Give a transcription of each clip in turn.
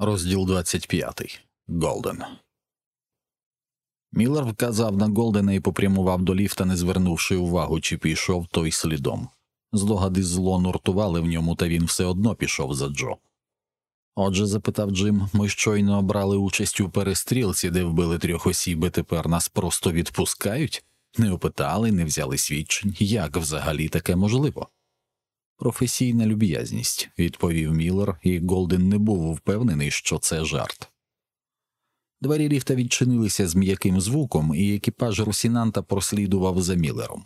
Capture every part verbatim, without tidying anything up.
Розділ двадцять п'ятий. Голден. Міллер вказав на Голдена і попрямував до ліфта, не звернувши увагу, чи пішов той слідом. Здогади зло нуртували в ньому, та він все одно пішов за Джо. «Отже, – запитав Джим, – ми щойно брали участь у перестрілці, де вбили трьох осіб, і тепер нас просто відпускають? Не опитали, не взяли свідчень. Як взагалі таке можливо?» «Професійна люб'язність», – відповів Міллер, і Голден не був впевнений, що це жарт. Двері ліфта відчинилися з м'яким звуком, і екіпаж Росінанта прослідував за Міллером.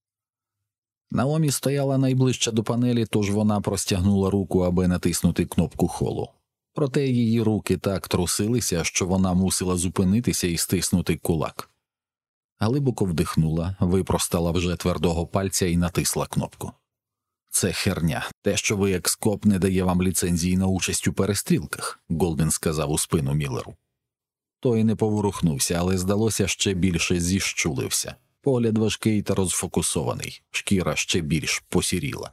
Наомі стояла найближче до панелі, тож вона простягнула руку, аби натиснути кнопку холу. Проте її руки так трусилися, що вона мусила зупинитися і стиснути кулак. Глибоко вдихнула, випростала вже твердого пальця і натисла кнопку. «Це херня. Те, що ви як скоп, не дає вам ліцензії на участь у перестрілках», – Голден сказав у спину Міллеру. Той не поворухнувся, але, здалося, ще більше зіщулився. Погляд важкий та розфокусований, шкіра ще більш посіріла.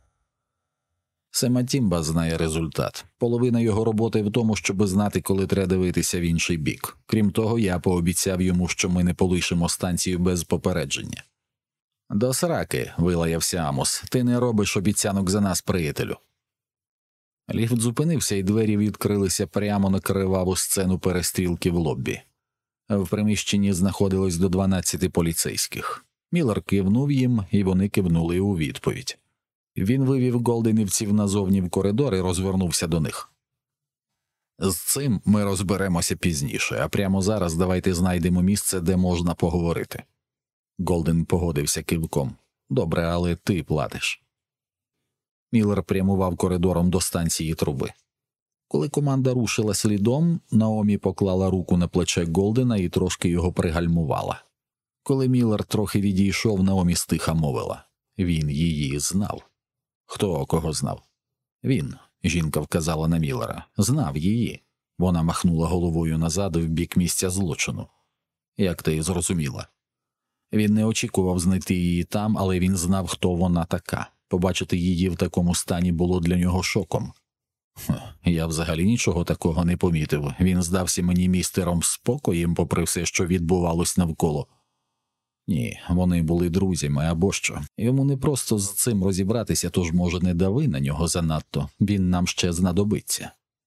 Сема Тімба знає результат. Половина його роботи в тому, щоб знати, коли треба дивитися в інший бік. Крім того, я пообіцяв йому, що ми не полишимо станцію без попередження. «До сраки», – вилаявся Амос, – «ти не робиш обіцянок за нас, приятелю». Ліфт зупинився, і двері відкрилися прямо на криваву сцену перестрілки в лоббі. В приміщенні знаходилось до дванадцяти поліцейських. Міллер кивнув їм, і вони кивнули у відповідь. Він вивів голденівців назовні в коридор і розвернувся до них. «З цим ми розберемося пізніше, а прямо зараз давайте знайдемо місце, де можна поговорити». Голден погодився кивком. «Добре, але ти платиш». Міллер прямував коридором до станції труби. Коли команда рушила слідом, Наомі поклала руку на плече Голдена і трошки його пригальмувала. Коли Міллер трохи відійшов, Наомі стиха мовила. Він її знав. Хто кого знав? Він, жінка вказала на Міллера, знав її. Вона махнула головою назад в бік місця злочину. Як ти зрозуміла? Він не очікував знайти її там, але він знав, хто вона така. Побачити її в такому стані було для нього шоком. Я взагалі нічого такого не помітив. Він здався мені містером спокоєм, попри все, що відбувалось навколо. Ні, вони були друзями або що. Йому не просто з цим розібратися, тож, може, не дави на нього занадто. Він нам ще знадобиться.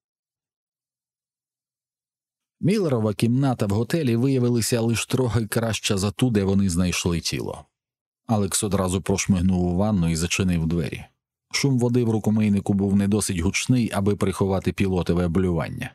Міллерова кімната в готелі виявилася лише трохи краща за ту, де вони знайшли тіло. Алекс одразу прошмигнув у ванну і зачинив двері. Шум води в рукомийнику був не досить гучний, аби приховати пілотове блювання.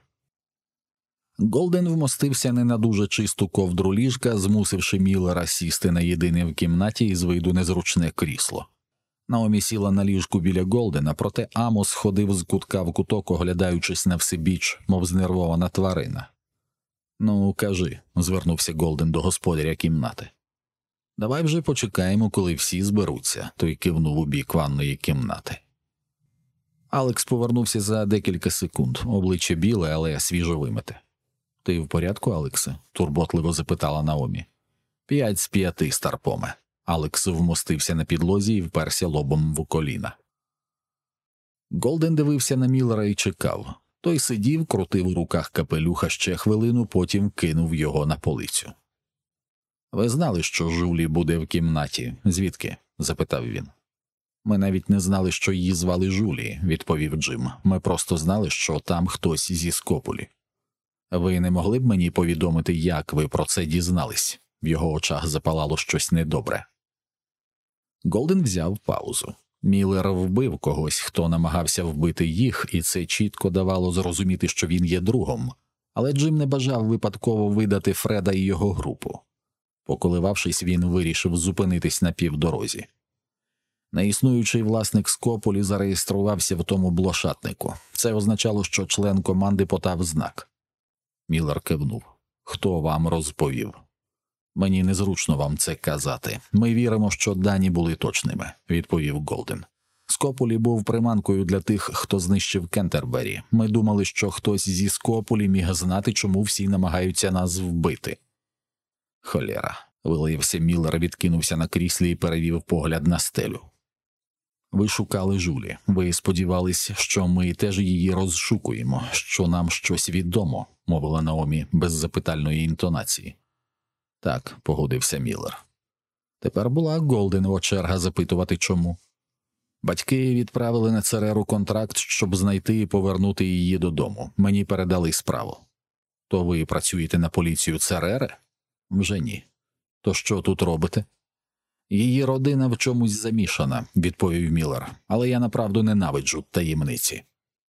Голден вмостився не на дуже чисту ковдру ліжка, змусивши Міллера сісти на єдине в кімнаті і з виду незручне крісло. Наомі сіла на ліжку біля Голдена, проте Амос ходив з кутка в куток, оглядаючись на всебіч, мов знервована тварина. «Ну, кажи», – звернувся Голден до господаря кімнати. «Давай вже почекаємо, коли всі зберуться», – той кивнув у бік ванної кімнати. Алекс повернувся за декілька секунд, обличчя біле, але свіжо вимите. «Ти в порядку, Алексе?» – турботливо запитала Наомі. «П'ять з п'яти, старпоме». Алекс вмостився на підлозі і вперся лобом в коліна. Голден дивився на Міллера і чекав. Той сидів, крутив у руках капелюха ще хвилину, потім кинув його на полицю. «Ви знали, що Жулі буде в кімнаті? Звідки?» – запитав він. «Ми навіть не знали, що її звали Жулі», – відповів Джим. «Ми просто знали, що там хтось зі Скопулі». «Ви не могли б мені повідомити, як ви про це дізнались?» В його очах запалало щось недобре. Голден взяв паузу. Міллер вбив когось, хто намагався вбити їх, і це чітко давало зрозуміти, що він є другом. Але Джим не бажав випадково видати Фреда і його групу. Поколивавшись, він вирішив зупинитись на півдорозі. Неіснуючий власник Скопулі зареєструвався в тому блошатнику. Це означало, що член команди подав знак. Міллер кивнув. «Хто вам розповів?» «Мені незручно вам це казати. Ми віримо, що дані були точними», – відповів Голден. «Скопулі був приманкою для тих, хто знищив Кентербері. Ми думали, що хтось зі Скопулі міг знати, чому всі намагаються нас вбити». «Холєра», – вилився Міллер, відкинувся на кріслі і перевів погляд на стелю. Ви шукали Жулі. Ви сподівались, що ми теж її розшукуємо, що нам щось відомо, мовила Наомі без запитальної інтонації. Так, погодився Міллер. Тепер була Голденова черга запитувати чому. Батьки відправили на Цереру контракт, щоб знайти і повернути її додому. Мені передали справу. То ви працюєте на поліцію Церери? Вже ні. То що тут робите? Її родина в чомусь замішана, відповів Міллер, але я направду ненавиджу таємниці.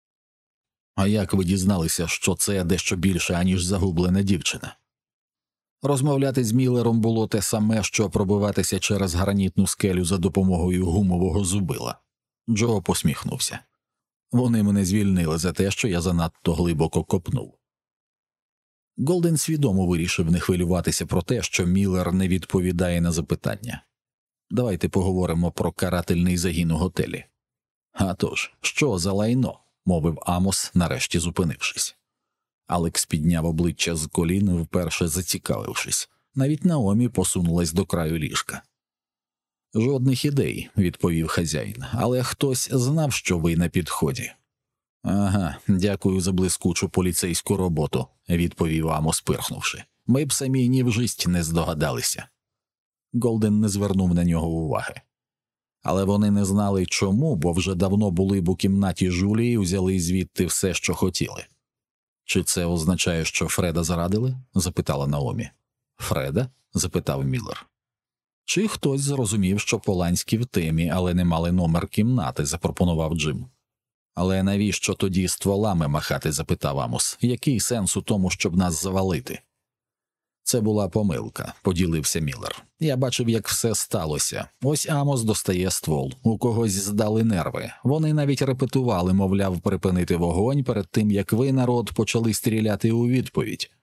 А як ви дізналися, що це дещо більше, аніж загублена дівчина? Розмовляти з Міллером було те саме, що пробиватися через гранітну скелю за допомогою гумового зубила. Джо посміхнувся. Вони мене звільнили за те, що я занадто глибоко копнув. Голден свідомо вирішив не хвилюватися про те, що Міллер не відповідає на запитання. Давайте поговоримо про карательний загін у готелі. А тож, що за лайно? Мовив Амос, нарешті зупинившись. Алекс підняв обличчя з колін, вперше зацікавившись. Навіть Наомі посунулась до краю ліжка. «Жодних ідей», – відповів хазяїн, – «але хтось знав, що ви на підході». «Ага, дякую за блискучу поліцейську роботу», – відповів Амос, пирхнувши. «Ми б самі ні в жисть не здогадалися». Голден не звернув на нього уваги. Але вони не знали чому, бо вже давно були б у кімнаті Жулі і взяли звідти все, що хотіли. «Чи це означає, що Фреда зрадили?» – запитала Наомі. «Фреда?» – запитав Міллер. «Чи хтось зрозумів, що Поланські в темі, але не мали номер кімнати?» – запропонував Джим. «Але навіщо тоді стволами махати?» – запитав Амос. «Який сенс у тому, щоб нас завалити?» «Це була помилка», – поділився Міллер. «Я бачив, як все сталося. Ось Амос достає ствол. У когось здали нерви. Вони навіть репетували, мовляв, припинити вогонь перед тим, як ви, народ, почали стріляти у відповідь».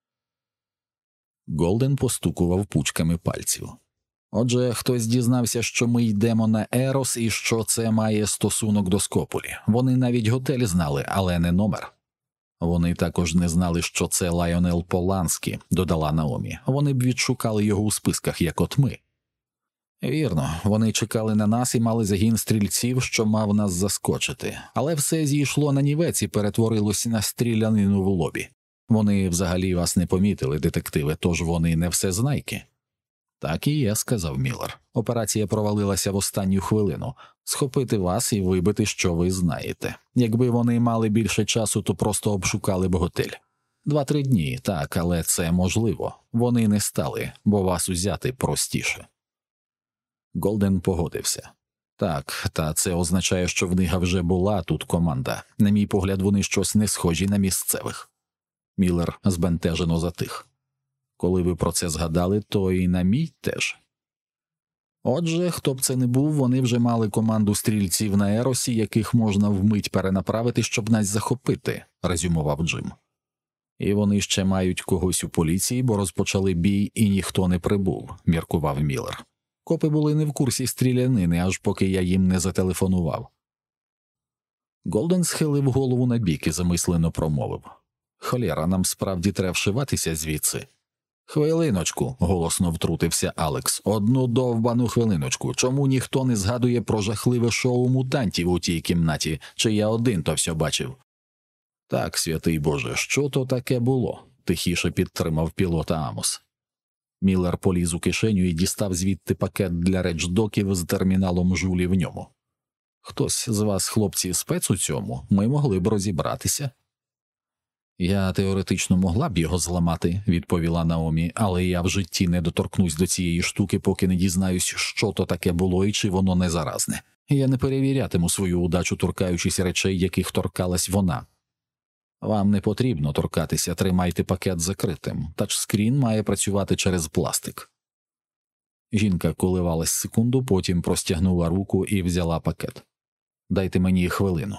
Голден постукував пучками пальців. «Отже, хтось дізнався, що ми йдемо на Ерос і що це має стосунок до Скополі. Вони навіть готель знали, але не номер». «Вони також не знали, що це Лайонел Поланський», – додала Наомі. «Вони б відшукали його у списках, як от ми». «Вірно, вони чекали на нас і мали загін стрільців, що мав нас заскочити. Але все зійшло на нівець і перетворилося на стрілянину в лобі. Вони взагалі вас не помітили, детективи, тож вони не всезнайки». «Так і є», – сказав Міллер. «Операція провалилася в останню хвилину. Схопити вас і вибити, що ви знаєте. Якби вони мали більше часу, то просто обшукали б готель. Два-три дні, так, але це можливо. Вони не стали, бо вас узяти простіше». Голден погодився. «Так, та це означає, що в них вже була тут команда. На мій погляд, вони щось не схожі на місцевих». Міллер збентежено затих. «Коли ви про це згадали, то і на мій теж». «Отже, хто б це не був, вони вже мали команду стрільців на Еросі, яких можна вмить перенаправити, щоб нас захопити», – резюмував Джим. «І вони ще мають когось у поліції, бо розпочали бій і ніхто не прибув», – міркував Міллер. «Копи були не в курсі стрілянини, аж поки я їм не зателефонував». Голден схилив голову набік і замислено промовив. «Холєра, нам справді треба вшиватися звідси». «Хвилиночку», – голосно втрутився Алекс. «Одну довбану хвилиночку. Чому ніхто не згадує про жахливе шоу мутантів у тій кімнаті? Чи я один то все бачив?» «Так, святий Боже, що то таке було?» – тихіше підтримав пілота Амос. Міллер поліз у кишеню і дістав звідти пакет для речдоків з терміналом Жулі в ньому. «Хтось з вас, хлопці, спец у цьому? Ми могли б розібратися». «Я теоретично могла б його зламати», – відповіла Наомі, «але я в житті не доторкнусь до цієї штуки, поки не дізнаюсь, що то таке було і чи воно не заразне. Я не перевірятиму свою удачу, торкаючись речей, яких торкалась вона». «Вам не потрібно торкатися, тримайте пакет закритим. Тачскрін має працювати через пластик». Жінка коливалась секунду, потім простягнула руку і взяла пакет. «Дайте мені хвилину».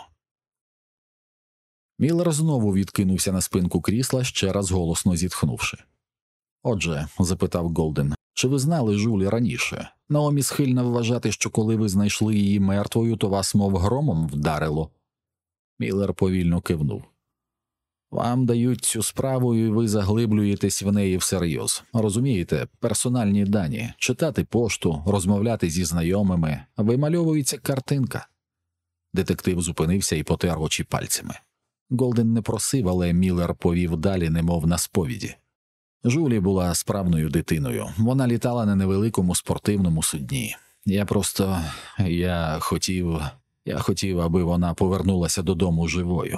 Міллер знову відкинувся на спинку крісла, ще раз голосно зітхнувши. «Отже», – запитав Голден, – «чи ви знали Жулі раніше? Наомі схильна вважати, що коли ви знайшли її мертвою, то вас мов громом вдарило». Міллер повільно кивнув. Вам дають цю справу, і ви заглиблюєтесь в неї всерйоз. Розумієте, персональні дані, читати пошту, розмовляти зі знайомими, вимальовується картинка. Детектив зупинився і потер очі пальцями. Голден не просив, але Міллер повів далі, немов на сповіді. Жулі була справною дитиною. Вона літала на невеликому спортивному судні. Я просто... я хотів... я хотів, аби вона повернулася додому живою.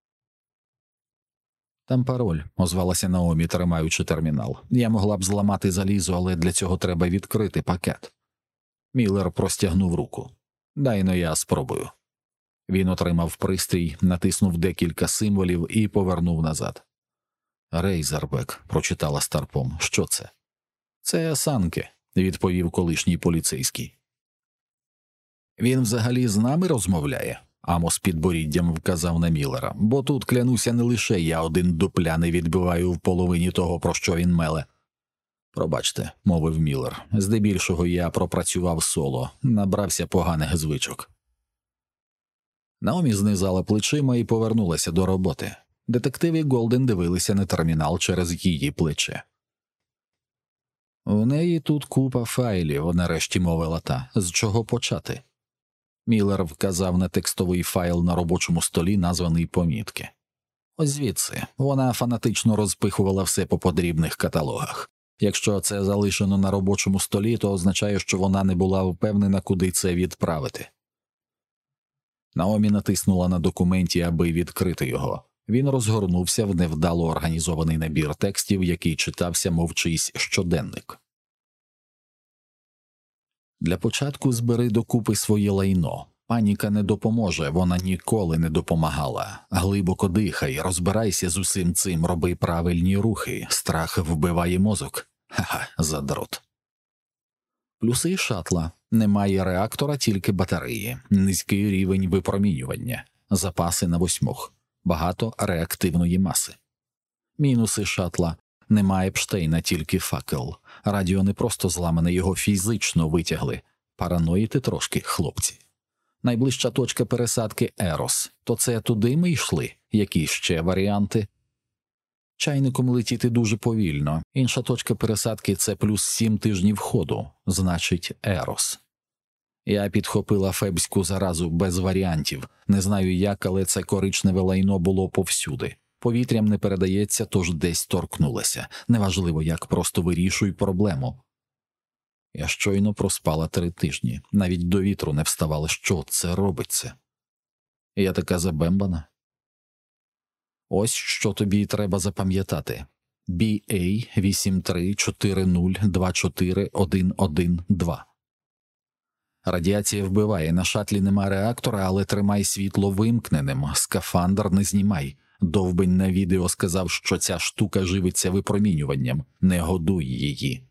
«Там пароль», – озвалася Наомі, тримаючи термінал. «Я могла б зламати залізо, але для цього треба відкрити пакет». Міллер простягнув руку. «Дай-но я спробую». Він отримав пристрій, натиснув декілька символів і повернув назад. «Рейзербек», – прочитала старпом. «Що це?» «Це санки», – відповів колишній поліцейський. «Він взагалі з нами розмовляє?» Амос підборіддям вказав на Міллера. «Бо тут, клянуся, не лише я один дупляний відбиваю в половині того, про що він меле». «Пробачте», – мовив Міллер. «Здебільшого я пропрацював соло, набрався поганих звичок». Наомі знизала плечима і повернулася до роботи. Детектив і Голден дивилися на термінал через її плече. «У неї тут купа файлів», – нарешті мовила та. «З чого почати?» Міллер вказав на текстовий файл на робочому столі, названий «Помітки». Ось звідси. Вона фанатично розпихувала все по подрібних каталогах. Якщо це залишено на робочому столі, то означає, що вона не була впевнена, куди це відправити. Наомі натиснула на документі, аби відкрити його. Він розгорнувся в невдало організований набір текстів, який читався, мов чийсь щоденник. «Для початку збери докупи своє лайно. Паніка не допоможе, вона ніколи не допомагала. Глибоко дихай, розбирайся з усім цим, роби правильні рухи. Страх вбиває мозок. Ха-ха, задрот». Плюси шатла. Немає реактора, тільки батареї. Низький рівень випромінювання. Запаси на восьмох. Багато реактивної маси. Мінуси шатла. Немає Епштейна, тільки факел. Радіо не просто зламане, його фізично витягли. Параноїти трошки, хлопці. Найближча точка пересадки Ерос. То це туди ми йшли? Які ще варіанти? Чайником летіти дуже повільно. Інша точка пересадки – це плюс сім тижнів ходу. Значить, Ерос. Я підхопила фебську заразу без варіантів. Не знаю як, але це коричневе лайно було повсюди. Повітрям не передається, тож десь торкнулося. Неважливо як, просто вирішуй проблему. Я щойно проспала три тижні. Навіть до вітру не вставала, що це робиться. Я така забембана. Ось що тобі треба запам'ятати. бі ей вісім три чотири нуль два чотири один один два. Радіація вбиває, на шатлі нема реактора, але тримай світло вимкненим, скафандр не знімай. Довбень на відео сказав, що ця штука живиться випромінюванням, не годуй її.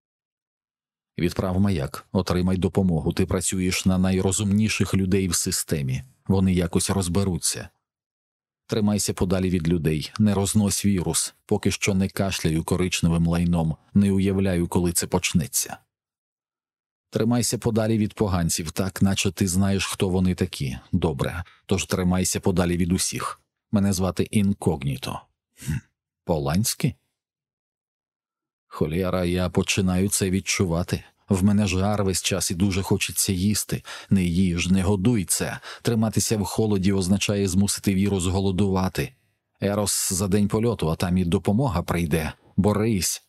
Відправ маяк, отримай допомогу, ти працюєш на найрозумніших людей в системі, вони якось розберуться. Тримайся подалі від людей, не рознось вірус, поки що не кашляю коричневим лайном, не уявляю, коли це почнеться. Тримайся подалі від поганців, так, наче ти знаєш, хто вони такі. Добре, тож тримайся подалі від усіх. Мене звати Інкогніто. Хм. Поланський? Холєра, я починаю це відчувати. В мене жар весь час і дуже хочеться їсти. Не їж, не годуй це. Триматися в холоді означає змусити вірус голодувати. Ерос за день польоту, а там і допомога прийде. Борись.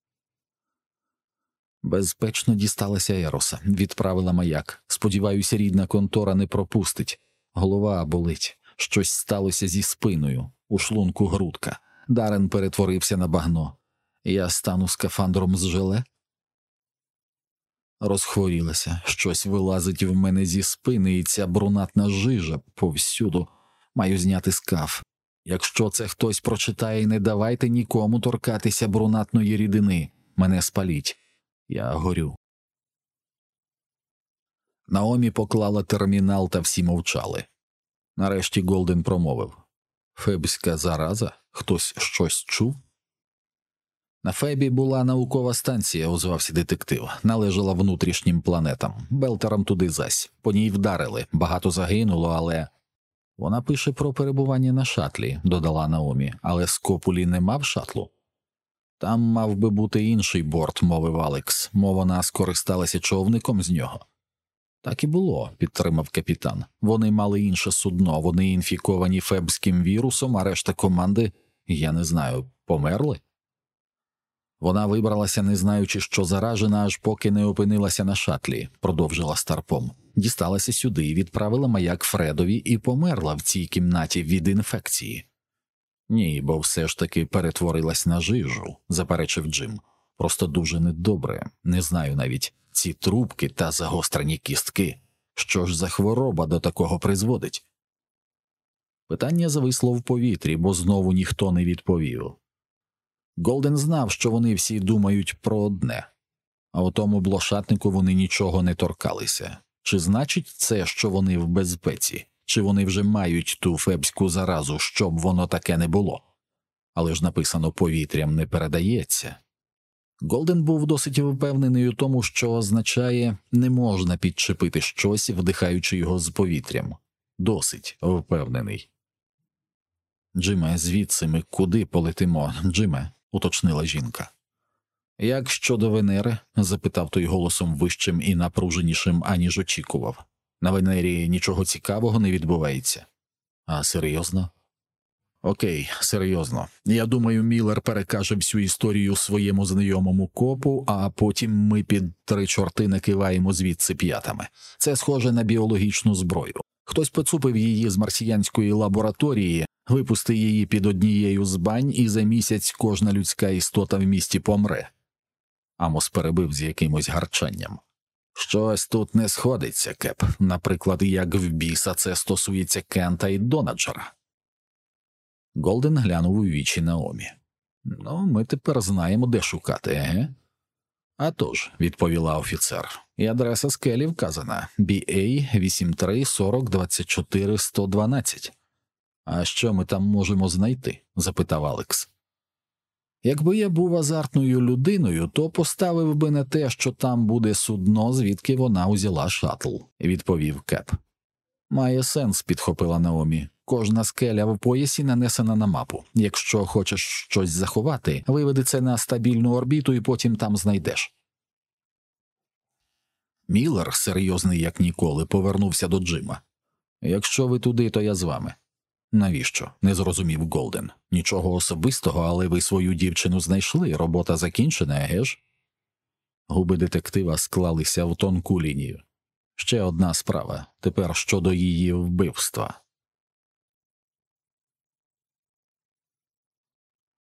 Безпечно дісталася Ероса, відправила маяк. Сподіваюся, рідна контора не пропустить. Голова болить. Щось сталося зі спиною. У шлунку грудка. Дарен перетворився на багно. Я стану скафандром з желе? Розхворілася. Щось вилазить в мене зі спини, і ця брунатна жижа повсюду. Маю зняти скаф. Якщо це хтось прочитає, не давайте нікому торкатися брунатної рідини. Мене спаліть. Я горю. Наомі поклала термінал, та всі мовчали. Нарешті Голден промовив. Фебська зараза? Хтось щось чув? На Фебі була наукова станція, озвався детектив. Належала внутрішнім планетам. Белтерам туди зась. По ній вдарили. Багато загинуло, але... Вона пише про перебування на шатлі, додала Наомі, але Скопулі не мав шатлу. Там мав би бути інший борт, мовив Алекс, мов вона скористалася човником з нього. Так і було, підтримав капітан. Вони мали інше судно, вони інфіковані фебським вірусом, а решта команди, я не знаю, померли? Вона вибралася, не знаючи, що заражена, аж поки не опинилася на шатлі, продовжила Старпом. Дісталася сюди, відправила маяк Фредові і померла в цій кімнаті від інфекції. Ні, бо все ж таки перетворилась на жижу, заперечив Джим. Просто дуже недобре, не знаю навіть, ці трубки та загострені кістки. Що ж за хвороба до такого призводить? Питання зависло в повітрі, бо знову ніхто не відповів. Голден знав, що вони всі думають про одне, а у тому блошатнику вони нічого не торкалися. Чи значить це, що вони в безпеці? Чи вони вже мають ту фебську заразу, щоб воно таке не було? Але ж написано «повітрям не передається». Голден був досить впевнений у тому, що означає «не можна підчепити щось, вдихаючи його з повітрям». Досить впевнений. «Джиме, звідси ми куди полетимо, Джиме?» – уточнила жінка. «Як щодо Венери?» – запитав той голосом вищим і напруженішим, аніж очікував. «На Венері нічого цікавого не відбувається». «А серйозно?» «Окей, серйозно. Я думаю, Міллер перекаже всю історію своєму знайомому копу, а потім ми під три чорти накиваємо звідси п'ятами. Це схоже на біологічну зброю. Хтось поцупив її з марсіянської лабораторії, випусти її під однією з бань, і за місяць кожна людська істота в місті помре». Амос перебив з якимось гарчанням. «Щось тут не сходиться, Кеп. Наприклад, як в біса це стосується Кента і Донаджера». Голден глянув у вічі Наомі. «Ну, ми тепер знаємо, де шукати, еге?» «А тож», – відповіла офіцер, – «і адреса скелі вказана – бі ей вісім три сорок двадцять чотири сто дванадцять». «А що ми там можемо знайти?» – запитав Алекс. «Якби я був азартною людиною, то поставив би на те, що там буде судно, звідки вона узяла шаттл», – відповів Кеп. «Має сенс», – підхопила Наомі. «Кожна скеля в поясі нанесена на мапу. Якщо хочеш щось заховати, виведи це на стабільну орбіту і потім там знайдеш». Міллер, серйозний як ніколи, повернувся до Джима. «Якщо ви туди, то я з вами». «Навіщо?» – не зрозумів Голден. «Нічого особистого, але ви свою дівчину знайшли, робота закінчена, еге ж?» Губи детектива склалися в тонку лінію. «Ще одна справа, тепер щодо її вбивства».